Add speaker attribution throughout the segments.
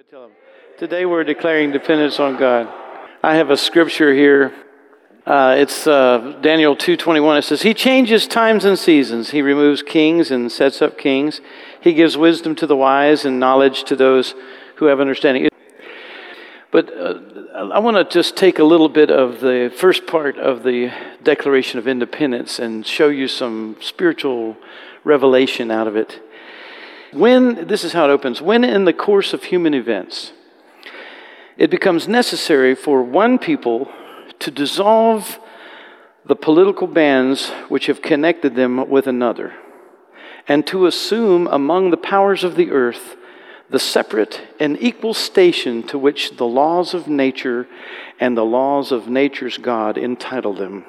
Speaker 1: ahead, tell them. Today we're declaring dependence on God. I have a scripture here. It's Daniel 2:21. It says, He changes times and seasons. He removes kings and sets up kings. He gives wisdom to the wise and knowledge to those who have understanding. But I want to just take a little bit of the first part of the Declaration of Independence and show you some spiritual revelation out of it. This is how it opens. When in the course of human events, it becomes necessary for one people to dissolve the political bands which have connected them with another, and to assume among the powers of the earth the separate and equal station to which the laws of nature and the laws of nature's God entitle them.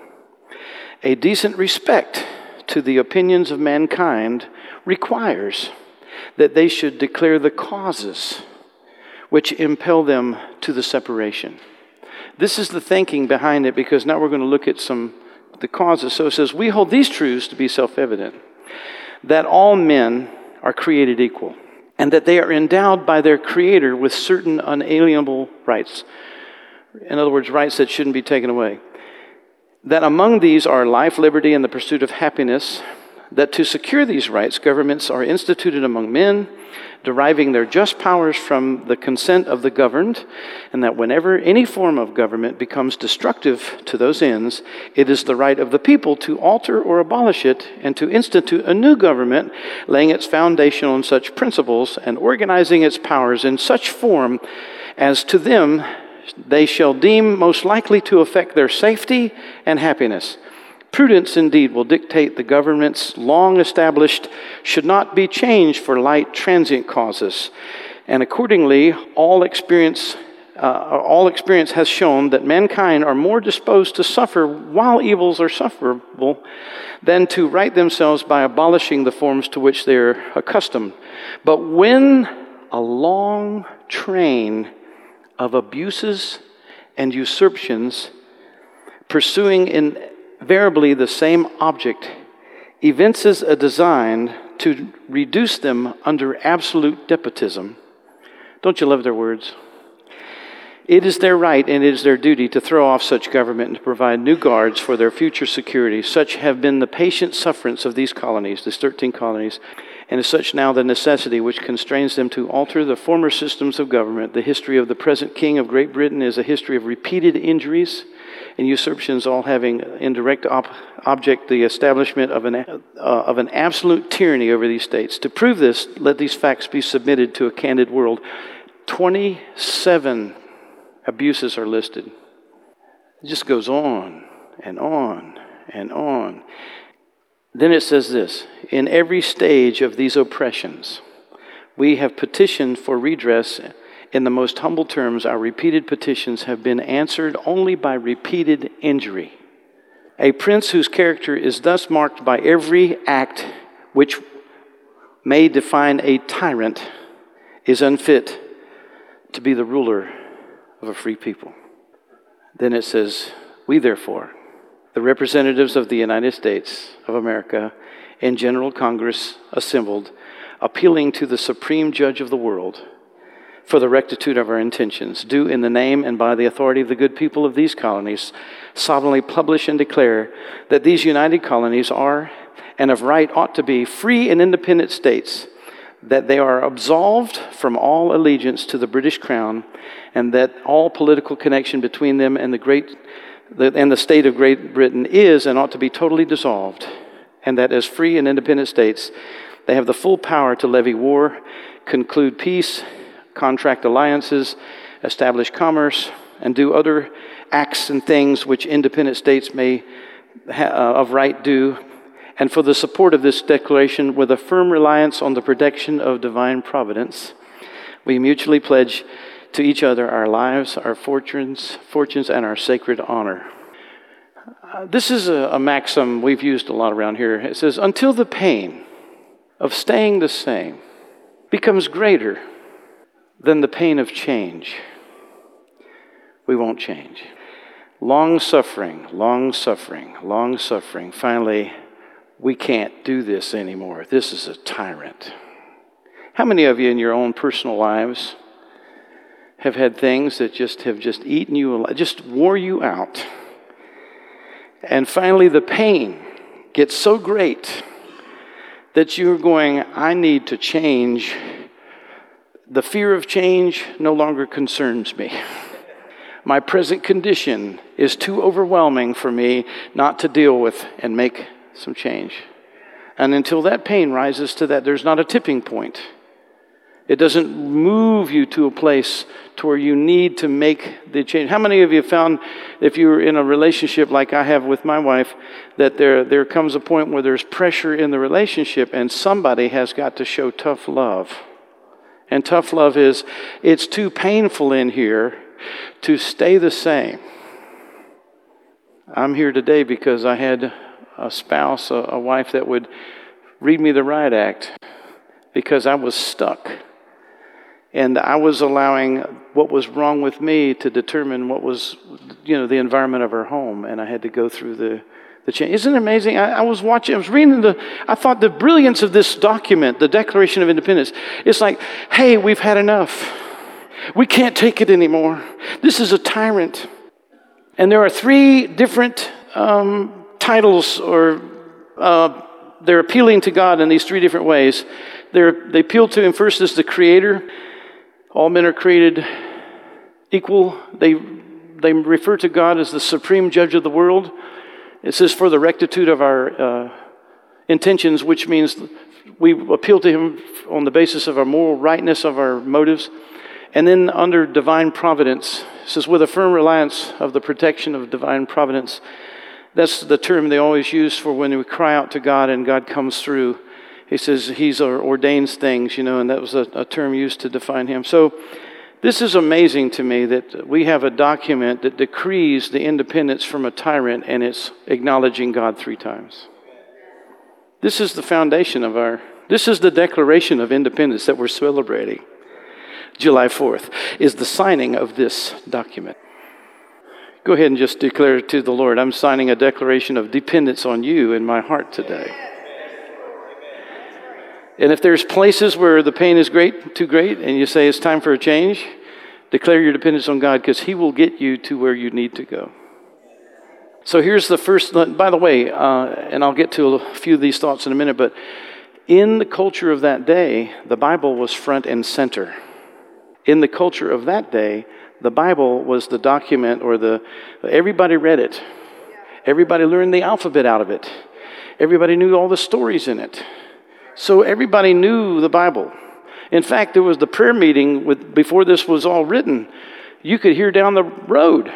Speaker 1: A decent respect to the opinions of mankind requires that they should declare the causes which impel them to the separation. This is the thinking behind it, because now we're going to look at the causes. So it says, we hold these truths to be self-evident, that all men are created equal, and that they are endowed by their Creator with certain unalienable rights. In other words, rights that shouldn't be taken away. That among these are life, liberty, and the pursuit of happiness. That to secure these rights, governments are instituted among men, deriving their just powers from the consent of the governed, and that whenever any form of government becomes destructive to those ends, it is the right of the people to alter or abolish it, and to institute a new government, laying its foundation on such principles, and organizing its powers in such form as to them they shall deem most likely to affect their safety and happiness. Prudence, indeed, will dictate the governments long established should not be changed for light transient causes. And accordingly, all experience has shown that mankind are more disposed to suffer while evils are sufferable than to right themselves by abolishing the forms to which they are accustomed. But when a long train of abuses and usurpations pursuing invariably the same object evinces a design to reduce them under absolute despotism. Don't you love their words? It is their right and it is their duty to throw off such government and to provide new guards for their future security. Such have been the patient sufferance of these colonies, these 13 colonies, and is such now the necessity which constrains them to alter the former systems of government. The history of the present King of Great Britain is a history of repeated injuries and usurpations, all having in direct object the establishment of an absolute tyranny over these states. To prove this, let these facts be submitted to a candid world. 27 abuses are listed. It just goes on and on and on. Then it says this, in every stage of these oppressions, we have petitioned for redress. In the most humble terms, our repeated petitions have been answered only by repeated injury. A prince whose character is thus marked by every act which may define a tyrant is unfit to be the ruler of a free people. Then it says, we therefore, the representatives of the United States of America in General Congress assembled, appealing to the Supreme Judge of the world, for the rectitude of our intentions, do in the name and by the authority of the good people of these colonies solemnly publish and declare that these united colonies are, and of right ought to be, free and independent states, that they are absolved from all allegiance to the British Crown, and that all political connection between them and the state of Great Britain is and ought to be totally dissolved, and that as free and independent states, they have the full power to levy war, conclude peace, contract alliances, establish commerce, and do other acts and things which independent states may of right do, and for the support of this declaration, with a firm reliance on the protection of divine providence, we mutually pledge to each other our lives, our fortunes, and our sacred honor. This is a maxim we've used a lot around here. It says, until the pain of staying the same becomes greater than the pain of change, we won't change. Long suffering. Finally, we can't do this anymore. This is a tyrant. How many of you in your own personal lives have had things that have just eaten you alive, just wore you out. And finally, the pain gets so great that you're going, I need to change. The fear of change no longer concerns me. My present condition is too overwhelming for me not to deal with and make some change. And until that pain rises to that, there's not a tipping point. It doesn't move you to a place to where you need to make the change. How many of you found, if you're in a relationship like I have with my wife, that there comes a point where there's pressure in the relationship and somebody has got to show tough love? And tough love is, it's too painful in here to stay the same. I'm here today because I had a spouse, a wife that would read me the riot act because I was stuck. And I was allowing what was wrong with me to determine what was, the environment of our home. And I had to go through the change. Isn't it amazing? I was reading I thought the brilliance of this document, the Declaration of Independence, it's like, hey, we've had enough. We can't take it anymore. This is a tyrant. And there are 3 different titles, or they're appealing to God in these 3 different ways. They appeal to him first as the Creator. All men are created equal. They refer to God as the supreme judge of the world. It says for the rectitude of our intentions, which means we appeal to him on the basis of our moral rightness of our motives. And then under divine providence, it says with a firm reliance of the protection of divine providence. That's the term they always use for when we cry out to God and God comes through. He says He ordains things, and that was a term used to define Him. So this is amazing to me that we have a document that decrees the independence from a tyrant, and it's acknowledging God 3 times. This is the foundation this is the Declaration of Independence that we're celebrating. July 4th is the signing of this document. Go ahead and just declare to the Lord, I'm signing a declaration of dependence on you in my heart today. And if there's places where the pain is too great, and you say it's time for a change, declare your dependence on God because He will get you to where you need to go. So here's the first, by the way, and I'll get to a few of these thoughts in a minute, but in the culture of that day, the Bible was front and center. In the culture of that day, the Bible was the document everybody read it. Everybody learned the alphabet out of it. Everybody knew all the stories in it. So everybody knew the Bible. In fact, there was the prayer meeting before this was all written. You could hear down the road.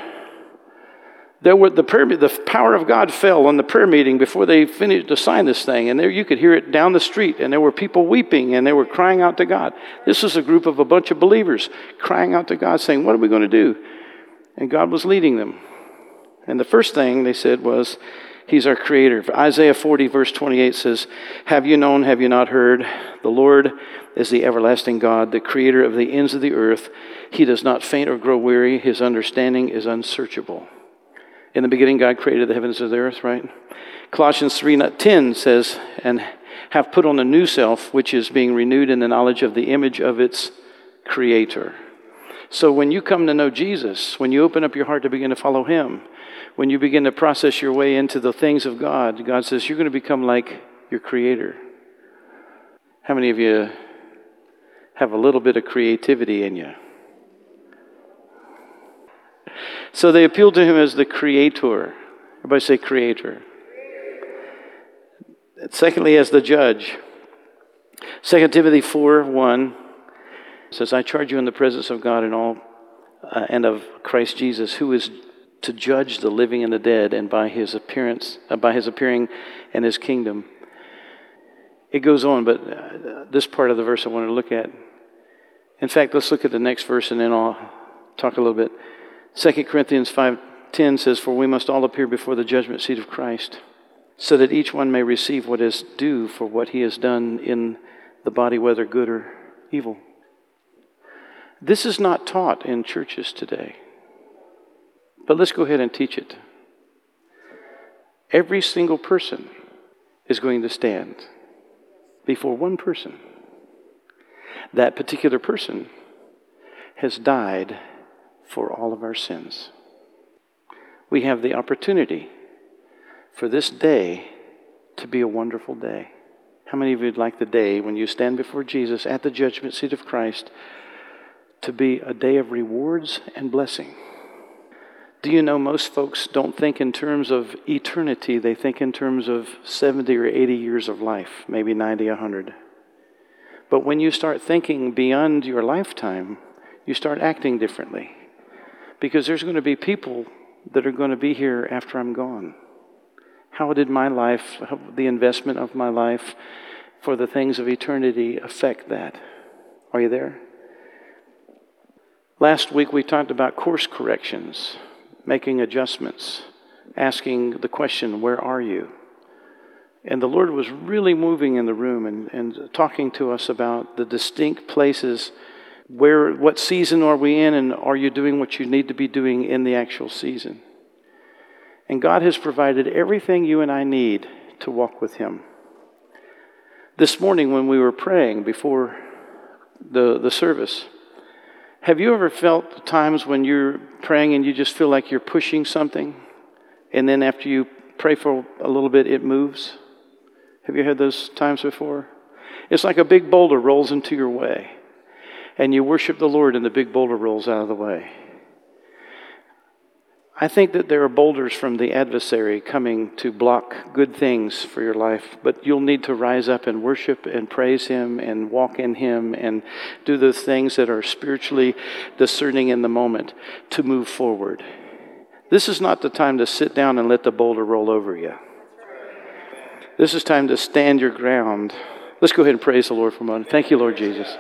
Speaker 1: The power of God fell on the prayer meeting before they finished to sign this thing. And there you could hear it down the street. And there were people weeping and they were crying out to God. This was a group of a bunch of believers crying out to God saying, what are we going to do? And God was leading them. And the first thing they said was, He's our Creator. Isaiah 40 verse 28 says, have you known, have you not heard? The Lord is the everlasting God, the Creator of the ends of the earth. He does not faint or grow weary. His understanding is unsearchable. In the beginning, God created the heavens and the earth, right? Colossians 3:10 says, and have put on the new self, which is being renewed in the knowledge of the image of its Creator. So when you come to know Jesus, when you open up your heart to begin to follow Him, when you begin to process your way into the things of God, God says you're going to become like your Creator. How many of you have a little bit of creativity in you? So they appeal to Him as the Creator. Everybody say Creator. Secondly, as the Judge. 2 Timothy 4:1 says, I charge you in the presence of God and of Christ Jesus, who is to judge the living and the dead, and by His appearing and His kingdom. It goes on, but this part of the verse I want to look at. In fact, let's look at the next verse and then I'll talk a little bit. 2 Corinthians 5:10 says, for we must all appear before the judgment seat of Christ, so that each one may receive what is due for what he has done in the body, whether good or evil. This is not taught in churches today. But let's go ahead and teach it. Every single person is going to stand before one person. That particular person has died for all of our sins. We have the opportunity for this day to be a wonderful day. How many of you would like the day when you stand before Jesus at the judgment seat of Christ to be a day of rewards and blessing? Do you know most folks don't think in terms of eternity, they think in terms of 70 or 80 years of life, maybe 90, 100. But when you start thinking beyond your lifetime, you start acting differently. Because there's going to be people that are going to be here after I'm gone. How did my life, the investment of my life for the things of eternity affect that? Are you there? Last week we talked about course corrections, making adjustments, asking the question, where are you? And the Lord was really moving in the room and talking to us about the distinct places where, what season are we in, and are you doing what you need to be doing in the actual season? And God has provided everything you and I need to walk with Him. This morning when we were praying before the service, have you ever felt times when you're praying and you just feel like you're pushing something, and then after you pray for a little bit, it moves? Have you had those times before? It's like a big boulder rolls into your way, and you worship the Lord and the big boulder rolls out of the way. I think that there are boulders from the adversary coming to block good things for your life, but you'll need to rise up and worship and praise Him and walk in Him and do the things that are spiritually discerning in the moment to move forward. This is not the time to sit down and let the boulder roll over you. This is time to stand your ground. Let's go ahead and praise the Lord for a moment. Thank you, Lord Jesus.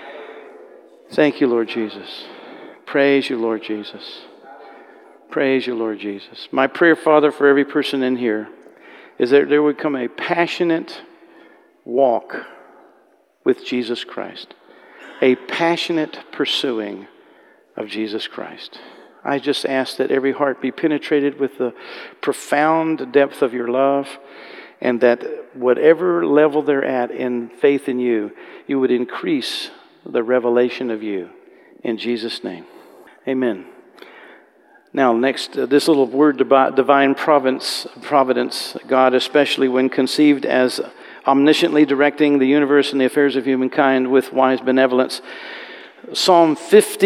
Speaker 1: Thank you, Lord Jesus. Praise you, Lord Jesus. Praise you, Lord Jesus. My prayer, Father, for every person in here is that there would come a passionate walk with Jesus Christ, a passionate pursuing of Jesus Christ. I just ask that every heart be penetrated with the profound depth of your love, and that whatever level they're at in faith in you, you would increase the revelation of you. In Jesus' name, amen. Now, next, this little word about divine providence, God, especially when conceived as omnisciently directing the universe and the affairs of humankind with wise benevolence. Psalm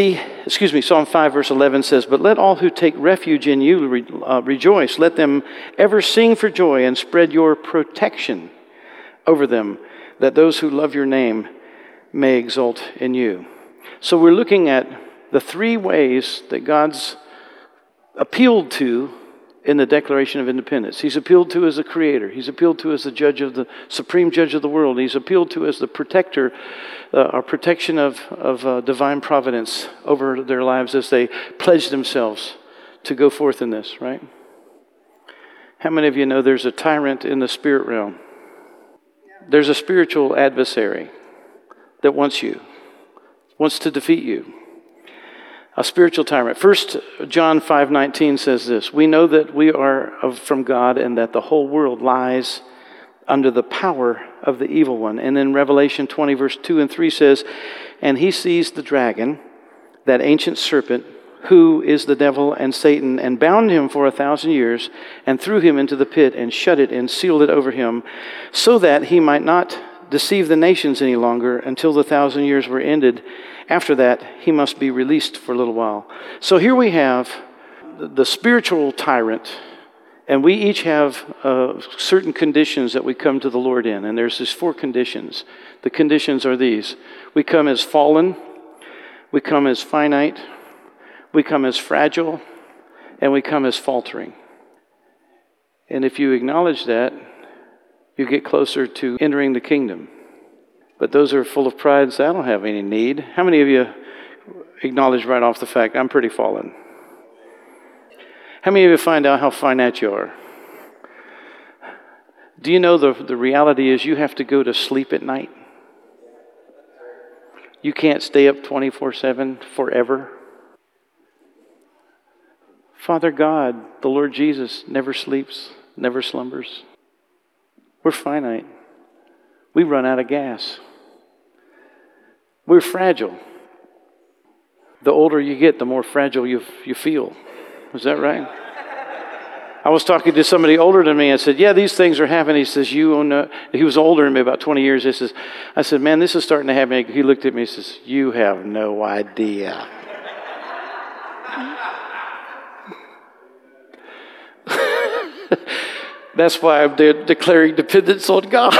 Speaker 1: 5, verse 11 says, "But let all who take refuge in you rejoice. Let them ever sing for joy and spread your protection over them, that those who love your name may exult in you." So we're looking at the three ways that God's appealed to in the Declaration of Independence. He's appealed to as a creator. He's appealed to as the judge of the supreme judge of the world. He's appealed to as the protector, or protection of divine providence over their lives as they pledge themselves to go forth in this, right? How many of you know there's a tyrant in the spirit realm? There's a spiritual adversary that wants to defeat you. A spiritual tyrant. 1 John 5:19 says this, "We know that we are from God and that the whole world lies under the power of the evil one." And then Revelation 20 verse 2 and 3 says, "And he seized the dragon, that ancient serpent, who is the devil and Satan, and bound him for 1,000 years, and threw him into the pit, and shut it, and sealed it over him, so that he might not deceive the nations any longer until the 1,000 years were ended. After that, he must be released for a little while." So here we have the spiritual tyrant, and we each have certain conditions that we come to the Lord in. And there's these 4 conditions. The conditions are these. We come as fallen, we come as finite, we come as fragile, and we come as faltering. And if you acknowledge that, you get closer to entering the kingdom. But those who are full of pride say, "I don't have any need." How many of you acknowledge right off the fact, "I'm pretty fallen"? How many of you find out how finite you are? Do you know the reality is you have to go to sleep at night? You can't stay up 24/7 forever. Father God, the Lord Jesus, never sleeps, never slumbers. We're finite. We run out of gas. We're fragile. The older you get, the more fragile you feel. Is that right? I was talking to somebody older than me. I said, yeah, these things are happening. He says, you know, he was older than me, about 20 years. I said, man, this is starting to happen. He looked at me and says, you have no idea. That's why I'm declaring dependence on God.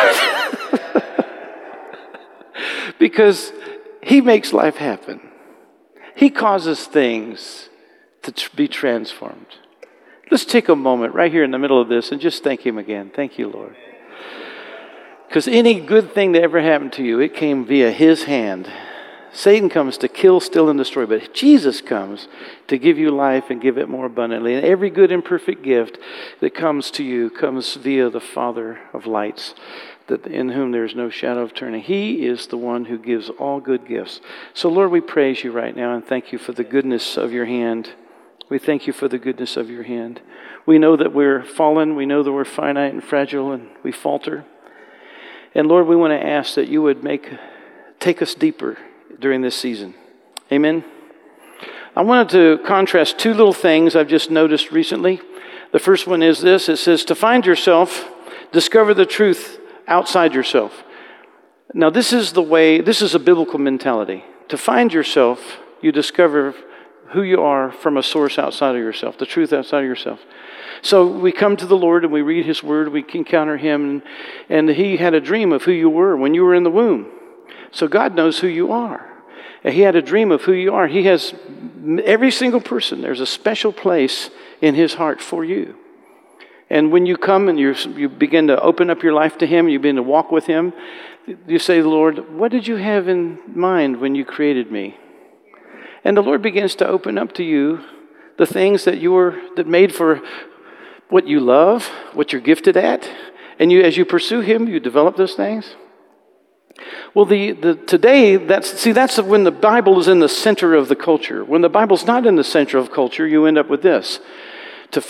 Speaker 1: Because He makes life happen. He causes things to be transformed. Let's take a moment right here in the middle of this and just thank Him again. Thank you, Lord. Because any good thing that ever happened to you, it came via His hand. Satan comes to kill, steal, and destroy, but Jesus comes to give you life and give it more abundantly. And every good and perfect gift that comes to you comes via the Father of lights, that in whom there is no shadow of turning. He is the one who gives all good gifts. So, Lord, we praise you right now and thank you for the goodness of your hand. We thank you for the goodness of your hand. We know that we're fallen. We know that we're finite and fragile and we falter. And Lord, we want to ask that you would take us deeper during this season. Amen. I wanted to contrast two little things I've just noticed recently. The first one is this. It says, to find yourself, discover the truth outside yourself. Now, this is a biblical mentality. To find yourself, you discover who you are from a source outside of yourself, the truth outside of yourself. So we come to the Lord and we read His Word, we encounter Him, and He had a dream of who you were when you were in the womb. So God knows who you are. And He had a dream of who you are. He has every single person. There's a special place in His heart for you. And when you come and you begin to open up your life to Him, you begin to walk with Him, you say, Lord, what did you have in mind when you created me? And the Lord begins to open up to you the things that made for what you love, what you're gifted at. And as you pursue Him, you develop those things. Well, today, that's when the Bible is in the center of the culture. When the Bible's not in the center of culture, you end up with this. To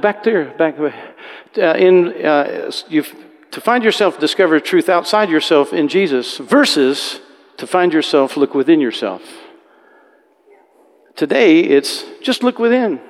Speaker 1: find yourself, discover truth outside yourself in Jesus, versus to find yourself, look within yourself. Today, it's just look within.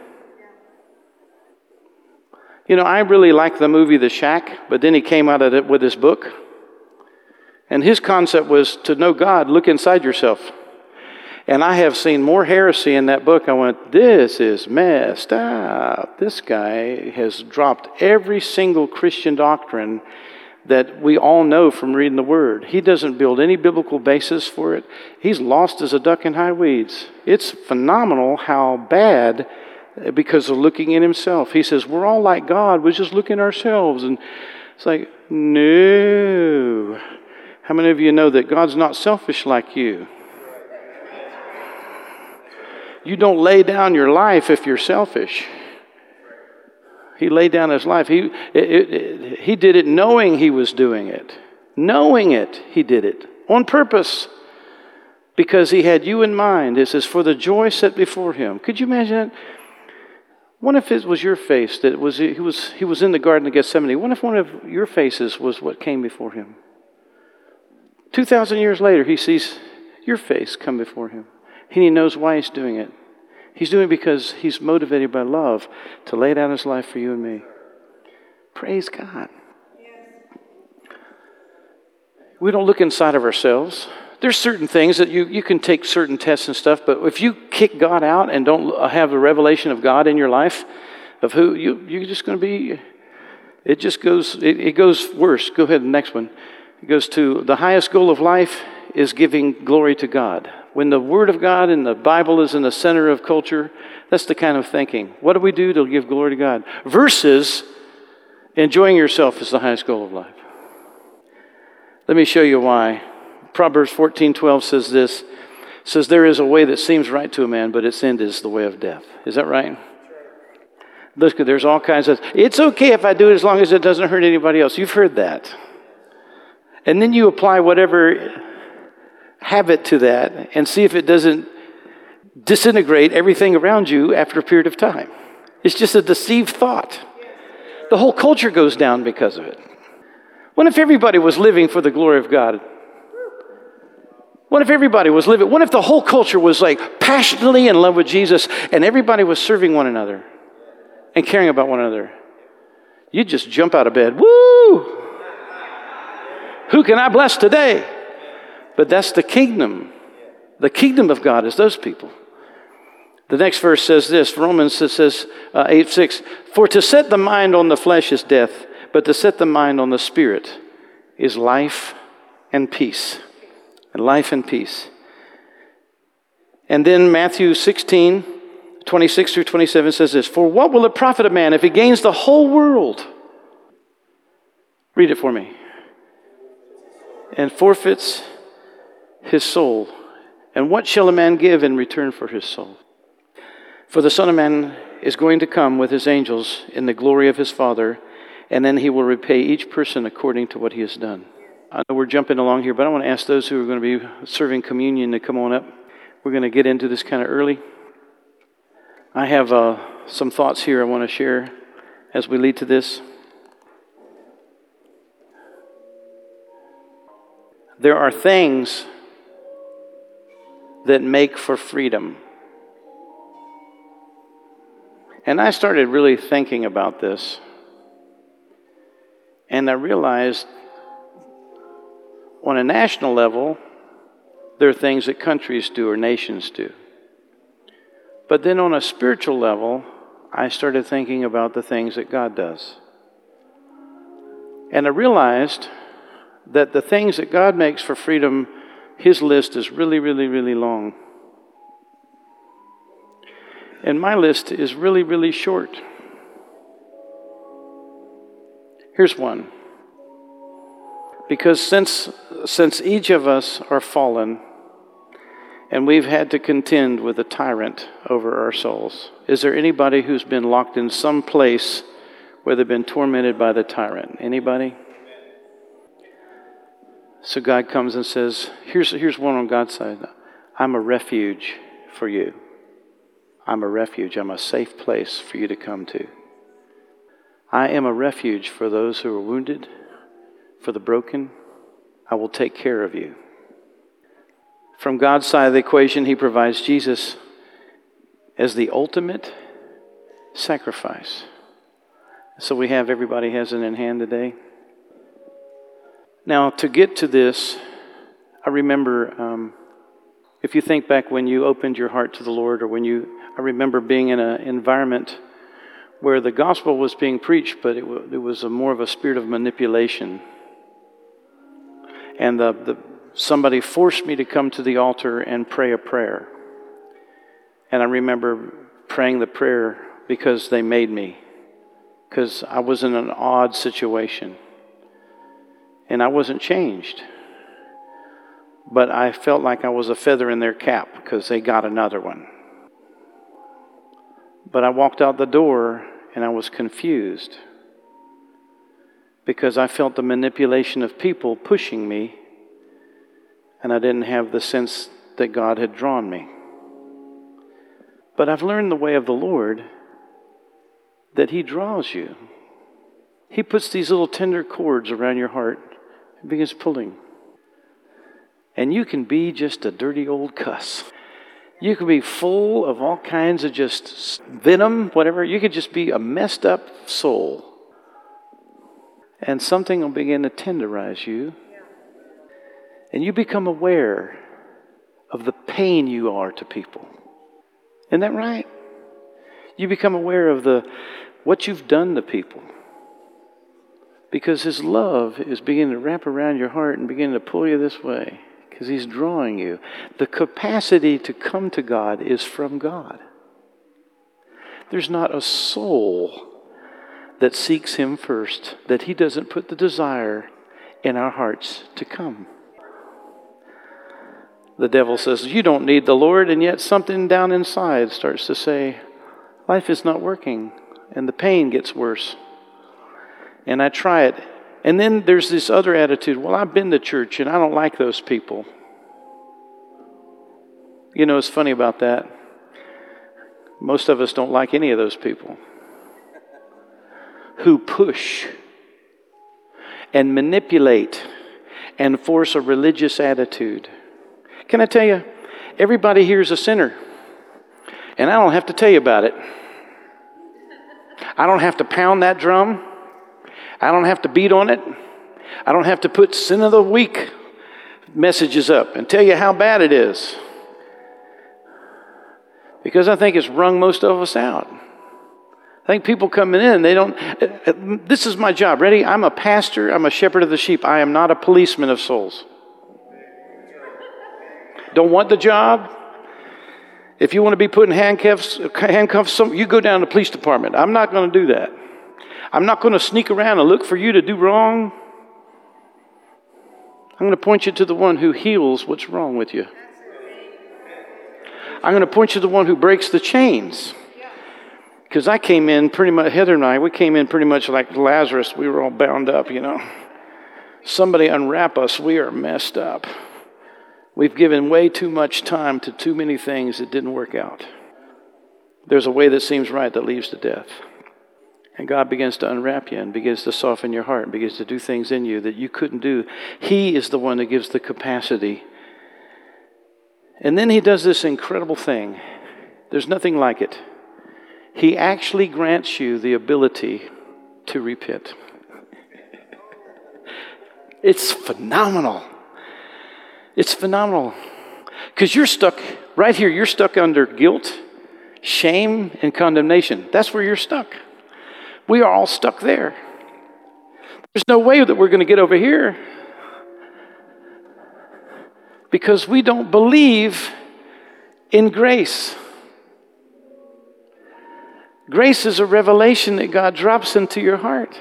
Speaker 1: You know, I really like the movie The Shack, but then he came out of it with his book. And his concept was to know God, look inside yourself. And I have seen more heresy in that book. I went, this is messed up. This guy has dropped every single Christian doctrine that we all know from reading the Word. He doesn't build any biblical basis for it. He's lost as a duck in high weeds. It's phenomenal how bad, because of looking in himself. He says, we're all like God. We just look in ourselves. And it's like, no. How many of you know that God's not selfish like you? You don't lay down your life if you're selfish. He laid down His life. He did it knowing He was doing it. Knowing it, He did it. On purpose. Because He had you in mind. It says, for the joy set before Him. Could you imagine that? What if it was your face that He was in the Garden of Gethsemane? What if one of your faces was what came before Him? 2,000 years later, He sees your face come before Him. And He knows why He's doing it. He's doing it because He's motivated by love to lay down His life for you and me. Praise God. We don't look inside of ourselves. There's certain things that you can take certain tests and stuff, but if you kick God out and don't have a revelation of God in your life, of who you're just going to be, it goes worse. Go ahead, the next one. It goes to the highest goal of life is giving glory to God. When the Word of God and the Bible is in the center of culture, that's the kind of thinking. What do we do to give glory to God? Versus enjoying yourself is the highest goal of life. Let me show you why. Proverbs 14:12 says this. It says, there is a way that seems right to a man, but its end is the way of death. Is that right? Look, there's all kinds of, it's okay if I do it as long as it doesn't hurt anybody else. You've heard that. And then you apply whatever habit to that and see if it doesn't disintegrate everything around you after a period of time. It's just a deceived thought. The whole culture goes down because of it. What if everybody was living for the glory of God? What if everybody was living? What if the whole culture was like passionately in love with Jesus and everybody was serving one another and caring about one another? You'd just jump out of bed. Woo! Who can I bless today? But that's the kingdom. The kingdom of God is those people. The next verse says this, Romans says 8:6, for to set the mind on the flesh is death, but to set the mind on the Spirit is life and peace. And life and peace. And then Matthew 16:26 through 27 says this, for what will it profit a man if he gains the whole world? Read it for me. And forfeits his soul. And what shall a man give in return for his soul? For the Son of Man is going to come with his angels in the glory of his Father, and then he will repay each person according to what he has done. I know we're jumping along here, but I want to ask those who are going to be serving communion to come on up. We're going to get into this kind of early. I have some thoughts here I want to share as we lead to this. There are things that make for freedom. And I started really thinking about this. And I realized on a national level, there are things that countries do or nations do. But then on a spiritual level, I started thinking about the things that God does. And I realized that the things that God makes for freedom, His list is really, really, really long. And my list is really, really short. Here's one. Because since each of us are fallen, and we've had to contend with a tyrant over our souls, is there anybody who's been locked in some place where they've been tormented by the tyrant? Anybody? So God comes and says, here's one on God's side. I'm a refuge for you. I'm a refuge. I'm a safe place for you to come to. I am a refuge for those who are wounded, for the broken. I will take care of you. From God's side of the equation, He provides Jesus as the ultimate sacrifice. So we have, everybody has it in hand today. Now, to get to this, I remember, if you think back when you opened your heart to the Lord, or I remember being in an environment where the gospel was being preached, but it was more of a spirit of manipulation. And somebody forced me to come to the altar and pray a prayer. And I remember praying the prayer because they made me, because I was in an odd situation. And I wasn't changed. But I felt like I was a feather in their cap because they got another one. But I walked out the door and I was confused because I felt the manipulation of people pushing me, and I didn't have the sense that God had drawn me. But I've learned the way of the Lord, that He draws you. He puts these little tender cords around your heart and begins pulling. And you can be just a dirty old cuss. You can be full of all kinds of just venom, whatever. You could just be a messed up soul. And something will begin to tenderize you. And you become aware of the pain you are to people. Isn't that right? You become aware of what you've done to people. Because His love is beginning to wrap around your heart and beginning to pull you this way. Because He's drawing you. The capacity to come to God is from God. There's not a soul that seeks Him first that He doesn't put the desire in our hearts to come. The devil says, you don't need the Lord, and yet something down inside starts to say, life is not working, and the pain gets worse. And I try it. And then there's this other attitude, well, I've been to church and I don't like those people. You know, it's funny about that. Most of us don't like any of those people who push and manipulate and force a religious attitude. Can I tell you, everybody here is a sinner. And I don't have to tell you about it. I don't have to pound that drum. I don't have to beat on it. I don't have to put sin of the week messages up and tell you how bad it is. Because I think it's wrung most of us out. I think people coming in, they don't, this is my job. Ready? I'm a pastor. I'm a shepherd of the sheep. I am not a policeman of souls. Don't want the job? If you want to be put in handcuffs, you go down to the police department. I'm not going to do that. I'm not going to sneak around and look for you to do wrong. I'm going to point you to the one who heals what's wrong with you. I'm going to point you to the one who breaks the chains. Because I came in pretty much, Heather and I, we came in pretty much like Lazarus. We were all bound up, you know. Somebody unwrap us. We are messed up. We've given way too much time to too many things that didn't work out. There's a way that seems right that leads to death. And God begins to unwrap you and begins to soften your heart and begins to do things in you that you couldn't do. He is the one that gives the capacity. And then he does this incredible thing. There's nothing like it. He actually grants you the ability to repent. It's phenomenal. It's phenomenal. Because you're stuck, right here, you're stuck under guilt, shame, and condemnation. That's where you're stuck. We are all stuck there. There's no way that we're going to get over here. Because we don't believe in grace. Grace is a revelation that God drops into your heart.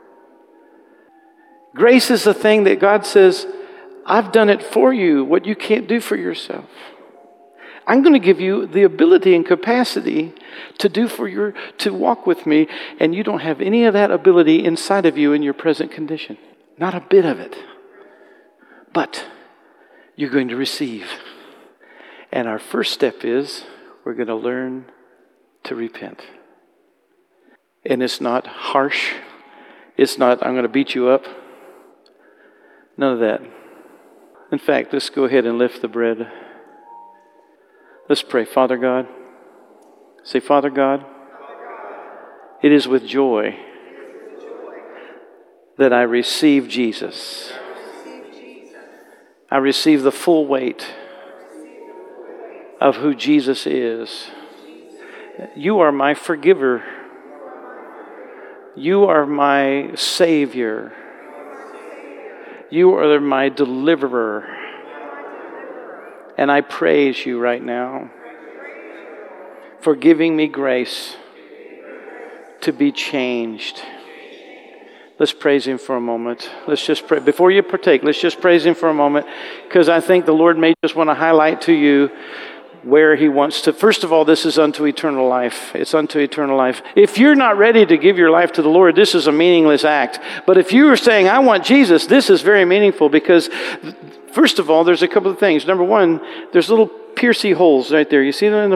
Speaker 1: Grace is the thing that God says, I've done it for you, what you can't do for yourself. I'm going to give you the ability and capacity to walk with me, and you don't have any of that ability inside of you in your present condition. Not a bit of it. But you're going to receive. And our first step is we're going to learn to repent. And it's not harsh. It's not, I'm going to beat you up. None of that. In fact, let's go ahead and lift the bread. Let's pray. Father God. Say, Father God, it is with joy that I receive Jesus. I receive the full weight of who Jesus is. You are my forgiver. You are my Savior. You are my deliverer. And I praise you right now for giving me grace to be changed. Let's praise him for a moment. Let's just pray. Before you partake, let's just praise him for a moment, because I think the Lord may just want to highlight to you where he wants to. First of all, this is unto eternal life. It's unto eternal life. If you're not ready to give your life to the Lord, this is a meaningless act. But if you are saying, I want Jesus, this is very meaningful, because first of all, there's a couple of things. Number one, there's little piercy holes right there. You see them in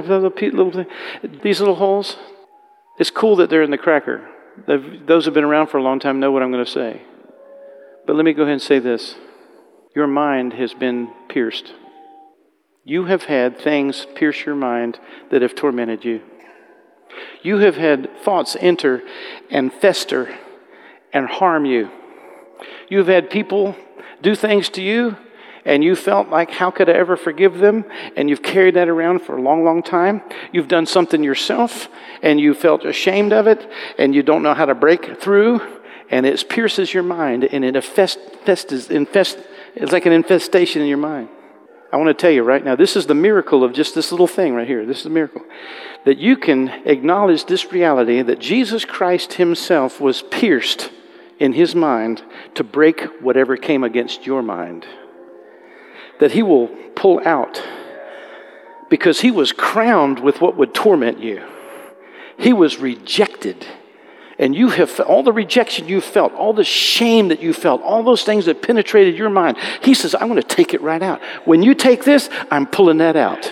Speaker 1: these little holes? It's cool that they're in the cracker. Those who have been around for a long time know what I'm going to say. But let me go ahead and say this. Your mind has been pierced. You have had things pierce your mind that have tormented you. You have had thoughts enter and fester and harm you. You've had people do things to you, and you felt like, how could I ever forgive them? And you've carried that around for a long, long time. You've done something yourself, and you felt ashamed of it, and you don't know how to break through, and it pierces your mind, and it it's like an infestation in your mind. I want to tell you right now, this is the miracle of just this little thing right here. This is the miracle. That you can acknowledge this reality that Jesus Christ himself was pierced in his mind to break whatever came against your mind. That he will pull out, because he was crowned with what would torment you. He was rejected. And you have all the rejection you felt, all the shame that you felt, all those things that penetrated your mind. He says, I'm going to take it right out. When you take this, I'm pulling that out.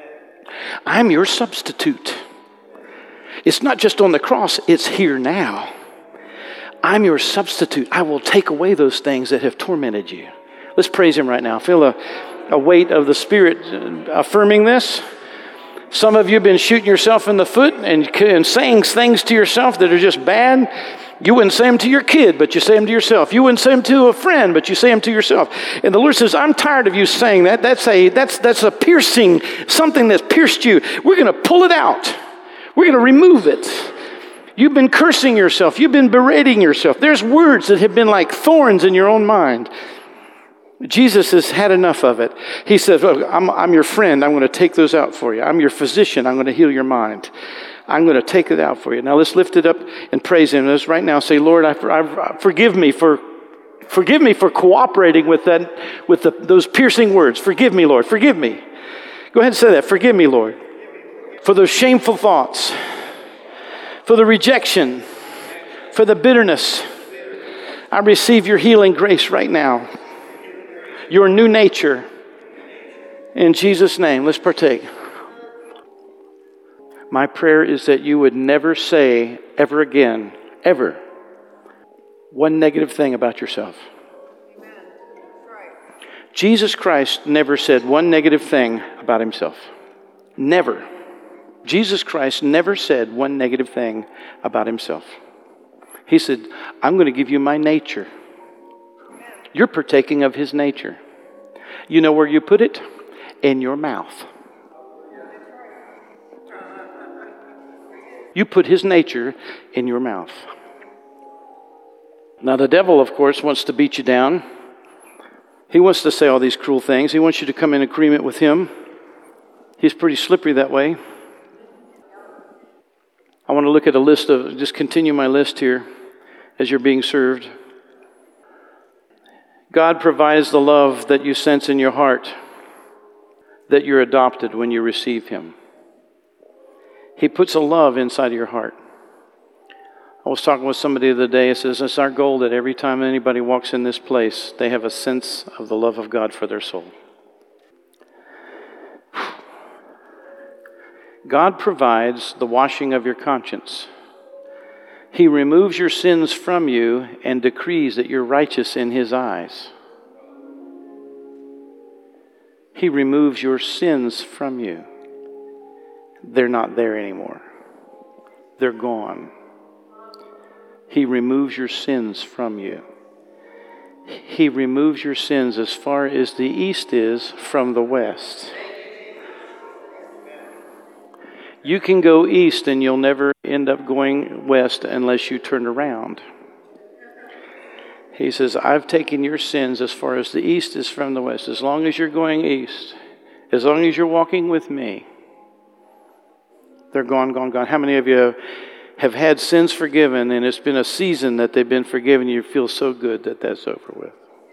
Speaker 1: I'm your substitute. It's not just on the cross, it's here now. I'm your substitute. I will take away those things that have tormented you. Let's praise him right now. a weight of the Spirit affirming this. Some of you have been shooting yourself in the foot and saying things to yourself that are just bad. You wouldn't say them to your kid, but you say them to yourself. You wouldn't say them to a friend, but you say them to yourself. And the Lord says, I'm tired of you saying that. That's a piercing, something that's pierced you. We're going to pull it out. We're going to remove it. You've been cursing yourself. You've been berating yourself. There's words that have been like thorns in your own mind. Jesus has had enough of it. He says, look, I'm your friend. I'm going to take those out for you. I'm your physician. I'm going to heal your mind. I'm going to take it out for you. Now let's lift it up and praise Him. Let's right now say, Lord, forgive me for cooperating with those piercing words. Forgive me, Lord. Forgive me. Go ahead and say that. Forgive me, Lord, for those shameful thoughts, for the rejection, for the bitterness. I receive your healing grace right now. Your new nature. In Jesus' name, let's partake. My prayer is that you would never say ever again, ever, one negative thing about yourself. Amen. Right. Jesus Christ never said one negative thing about Himself. Never. Jesus Christ never said one negative thing about Himself. He said, I'm going to give you my nature. You're partaking of His nature. You know where you put it? In your mouth. You put His nature in your mouth. Now the devil, of course, wants to beat you down. He wants to say all these cruel things. He wants you to come in agreement with him. He's pretty slippery that way. I want to look at a list of, just continue my list here as you're being served. God provides the love that you sense in your heart, that you're adopted when you receive Him. He puts a love inside of your heart. I was talking with somebody the other day. It says, it's our goal that every time anybody walks in this place, they have a sense of the love of God for their soul. God provides the washing of your conscience. He removes your sins from you and decrees that you're righteous in His eyes. He removes your sins from you. They're not there anymore. They're gone. He removes your sins from you. He removes your sins as far as the east is from the west. You can go east and you'll never end up going west unless you turn around. He says, I've taken your sins as far as the east is from the west. As long as you're going east, as long as you're walking with me, they're gone, gone, gone. How many of you have had sins forgiven and it's been a season that they've been forgiven? You feel so good that that's over with.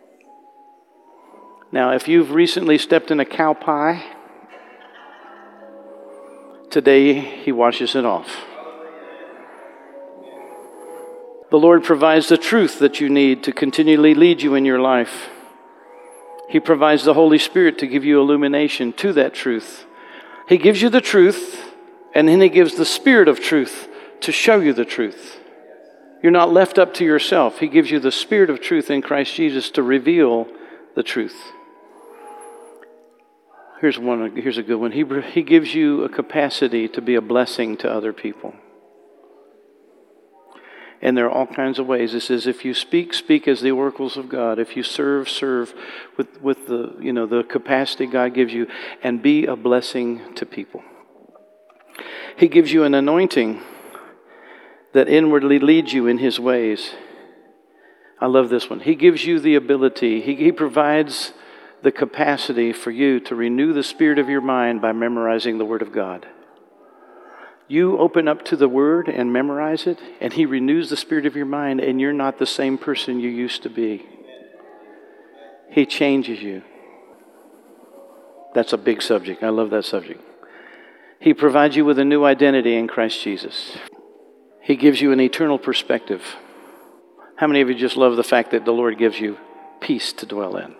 Speaker 1: Now, if you've recently stepped in a cow pie, today He washes it off. The Lord provides the truth that you need to continually lead you in your life. He provides the Holy Spirit to give you illumination to that truth. He gives you the truth, and then He gives the Spirit of truth to show you the truth. You're not left up to yourself. He gives you the Spirit of truth in Christ Jesus to reveal the truth. Here's a good one. He gives you a capacity to be a blessing to other people. And there are all kinds of ways. It says, if you speak, speak as the oracles of God. If you serve, serve with the capacity God gives you, and be a blessing to people. He gives you an anointing that inwardly leads you in His ways. I love this one. He gives you the ability. He provides the capacity for you to renew the spirit of your mind by memorizing the Word of God. You open up to the Word and memorize it, and He renews the spirit of your mind, and you're not the same person you used to be. He changes you. That's a big subject. I love that subject. He provides you with a new identity in Christ Jesus. He gives you an eternal perspective. How many of you just love the fact that the Lord gives you peace to dwell in?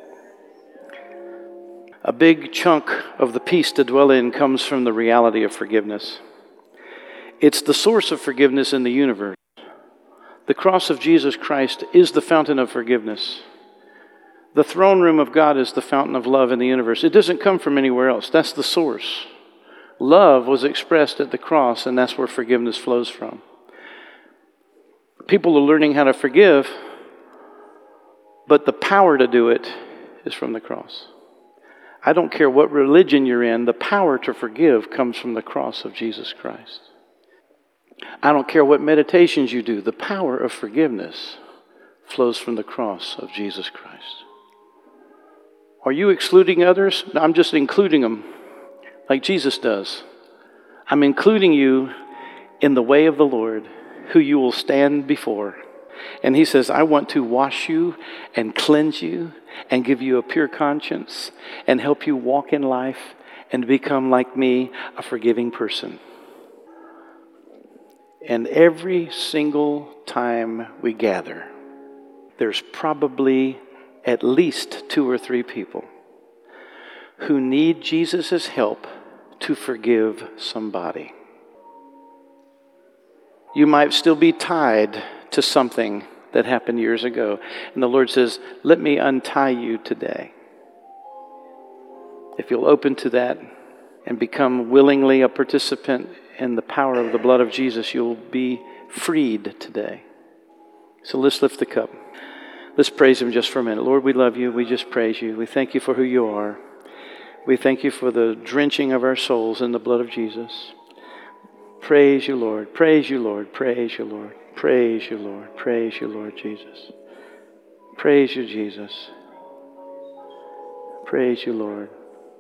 Speaker 1: A big chunk of the peace to dwell in comes from the reality of forgiveness. It's the source of forgiveness in the universe. The cross of Jesus Christ is the fountain of forgiveness. The throne room of God is the fountain of love in the universe. It doesn't come from anywhere else. That's the source. Love was expressed at the cross, and that's where forgiveness flows from. People are learning how to forgive, but the power to do it is from the cross. I don't care what religion you're in, the power to forgive comes from the cross of Jesus Christ. I don't care what meditations you do, the power of forgiveness flows from the cross of Jesus Christ. Are you excluding others? No, I'm just including them like Jesus does. I'm including you in the way of the Lord, who you will stand before. And he says, I want to wash you and cleanse you and give you a pure conscience and help you walk in life and become like me, a forgiving person. And every single time we gather, there's probably at least 2 or 3 people who need Jesus' help to forgive somebody. You might still be tied to something that happened years ago. And the Lord says, let me untie you today. If you'll open to that and become willingly a participant in the power of the blood of Jesus, you'll be freed today. So let's lift the cup. Let's praise him just for a minute. Lord, we love you. We just praise you. We thank you for who you are. We thank you for the drenching of our souls in the blood of Jesus. Praise you, Lord. Praise you, Lord. Praise you, Lord. Praise you, Lord. Praise you, Lord Jesus. Praise you, Jesus. Praise you, Lord.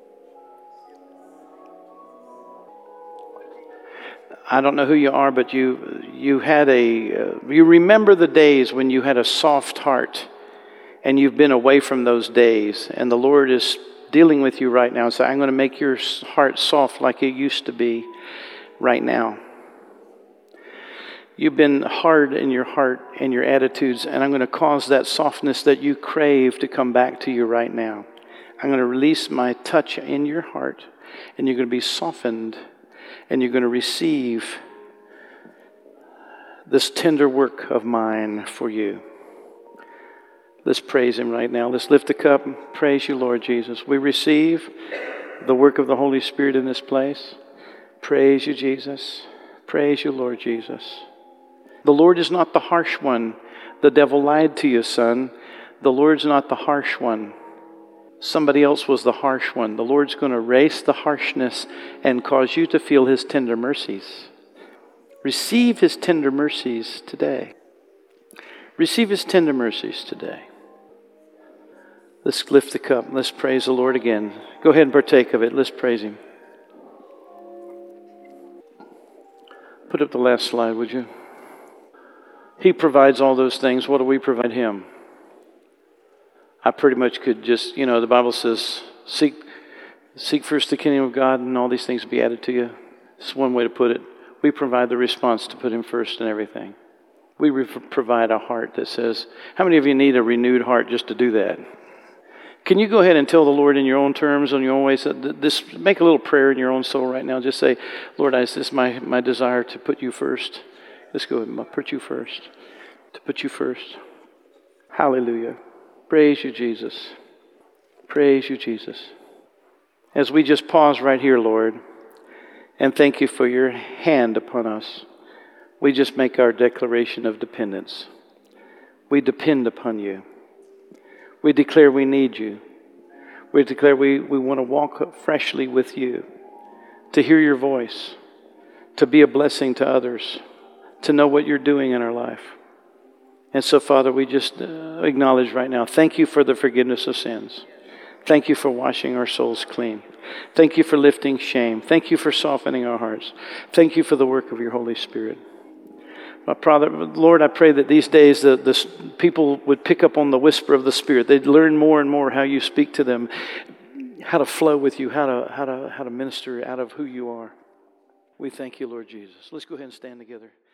Speaker 1: I don't know who you are, but you had you remember the days when you had a soft heart, and you've been away from those days, and the Lord is dealing with you right now and saying, I'm going to make your heart soft like it used to be right now. You've been hard in your heart and your attitudes, and I'm going to cause that softness that you crave to come back to you right now. I'm going to release my touch in your heart, and you're going to be softened, and you're going to receive this tender work of mine for you. Let's praise him right now. Let's lift the cup and praise you, Lord Jesus. We receive the work of the Holy Spirit in this place. Praise you, Jesus. Praise you, Lord Jesus. The Lord is not the harsh one. The devil lied to you, son. The Lord's not the harsh one. Somebody else was the harsh one. The Lord's going to erase the harshness and cause you to feel his tender mercies. Receive his tender mercies today. Receive his tender mercies today. Let's lift the cup. Let's praise the Lord again. Go ahead and partake of it. Let's praise him. Put up the last slide, would you? He provides all those things. What do we provide him? I pretty much could just, the Bible says, seek first the kingdom of God and all these things will be added to you. It's one way to put it. We provide the response to put him first in everything. We provide a heart that says, how many of you need a renewed heart just to do that? Can you go ahead and tell the Lord in your own terms, in your own ways, this, make a little prayer in your own soul right now. Just say, Lord, this is my desire to put you first. Let's go ahead and put you first. To put you first. Hallelujah. Praise you, Jesus. Praise you, Jesus. As we just pause right here, Lord, and thank you for your hand upon us, we just make our declaration of dependence. We depend upon you. We declare we need you. We declare we want to walk freshly with you, to hear your voice, to be a blessing to others, to know what you're doing in our life. And so, Father, we just acknowledge right now, thank you for the forgiveness of sins. Thank you for washing our souls clean. Thank you for lifting shame. Thank you for softening our hearts. Thank you for the work of your Holy Spirit. Lord, I pray that these days the people would pick up on the whisper of the Spirit. They'd learn more and more how you speak to them, how to flow with you, how to minister out of who you are. We thank you, Lord Jesus. Let's go ahead and stand together.